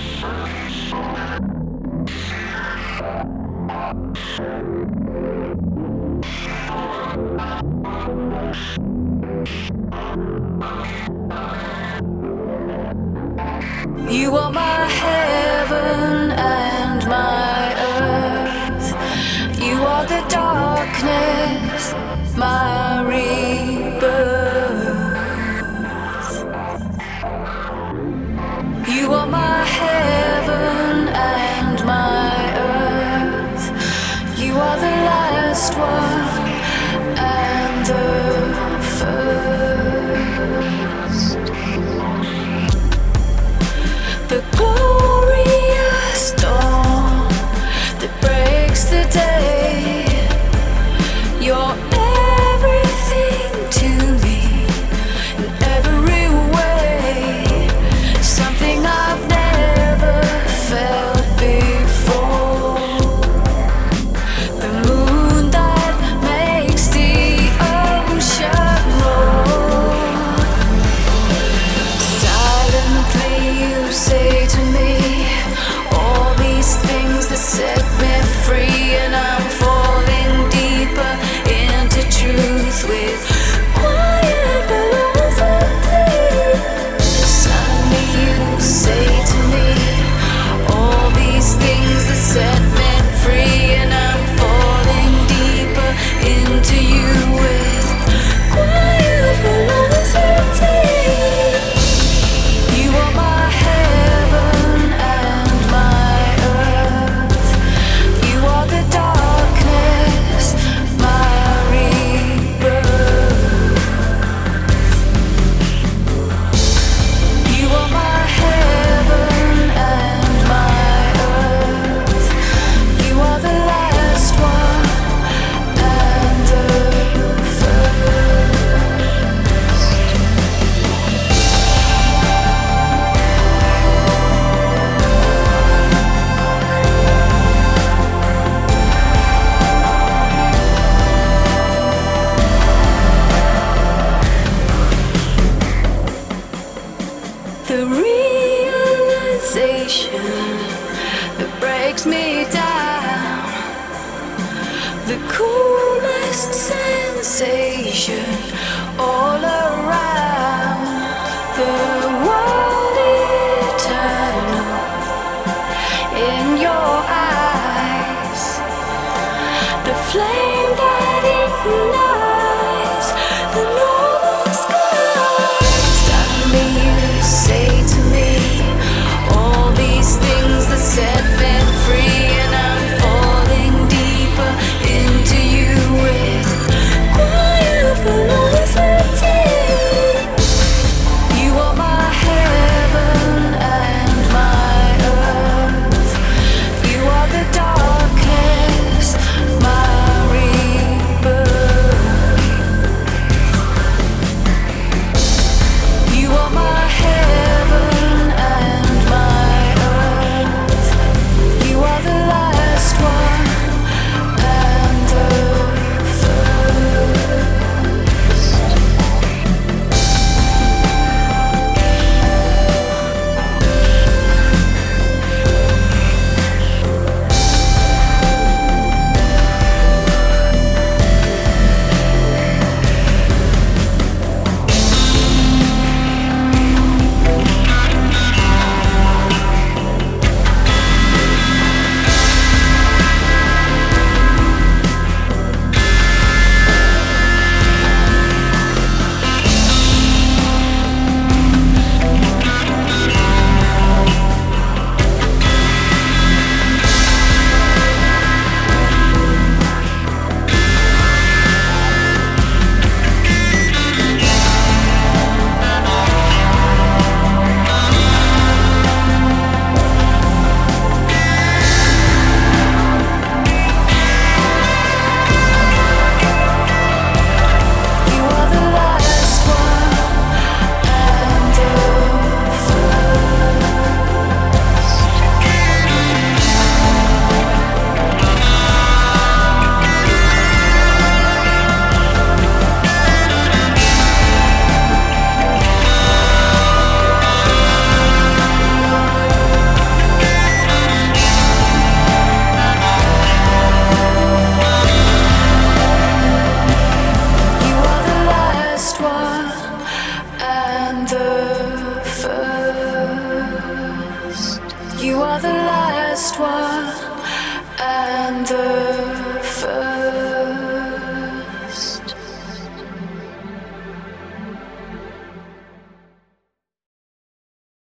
You are my heaven and my earth. You are the darkness, my rebirth. You are my heaven and my earth. You are the last one and the first. The glorious dawn that breaks the day. You're everything to me in every way. Something I've never felt before. The moon that makes the ocean roar. Silently you say to me all these things that set me free, and I'm falling deeper into truth with quiet velocity. Suddenly you say to me all these things that set me free, and I'm falling deeper into you with quiet velocity. You are my heaven and my earth. You are the darkness, my rebirth. You are my heaven and my earth. You are the last one and the first. The realization that breaks me down, the coolest sensation all around, the world eternal in your eyes, the flame that ignites the northern sky. Suddenly you say to me all these things that set me free, and I'm falling deeper into you with quiet velocity. fois.